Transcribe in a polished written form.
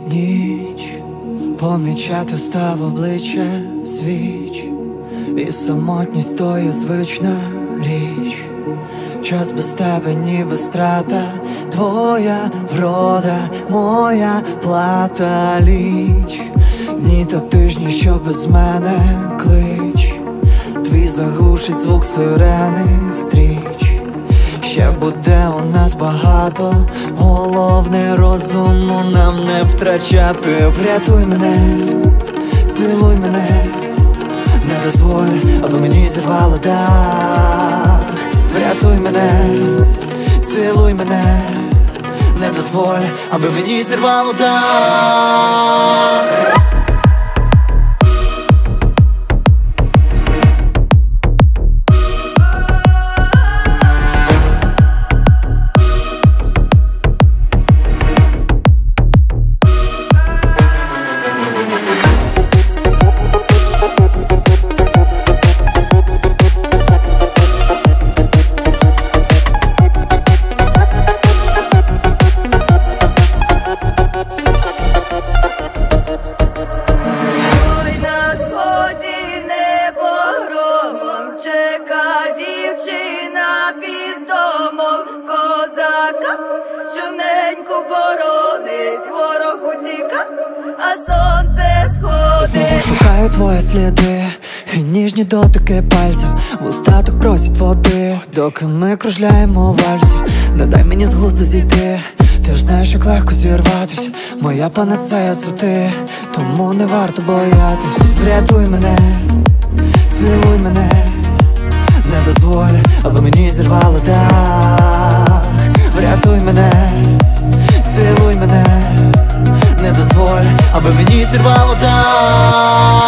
ніч, помічати став обличчя свіч, і самотність то є звична річ. Час без тебе ніби страта, твоя врода, моя плата ліч. Дні та тижні, що без мене клич, твій заглушить звук сирени стріч. Ще буде у нас багато, головне розуму нам не втрачати. Врятуй мене, цілуй мене, не дозволь, аби мені зірвало дах. Врятуй мене, цілуй мене, не дозволь, аби мені зірвало дах. Дівчина під домом козака, що неньку боронить, ворог утіка, а сонце сходить. Знову шукаю твої сліди і ніжні дотики пальців, в устаток просять води, доки ми кружляємо в вальсі. Не дай мені з глузду зійти, ти ж знаєш, як легко зірватись. Моя панацея це ти, тому не варто боятись. Врятуй мене, цілуй мене, не дозволь, аби мені зірвало дах. Врятуй мене, цілуй мене, не дозволь, аби мені зірвало дах.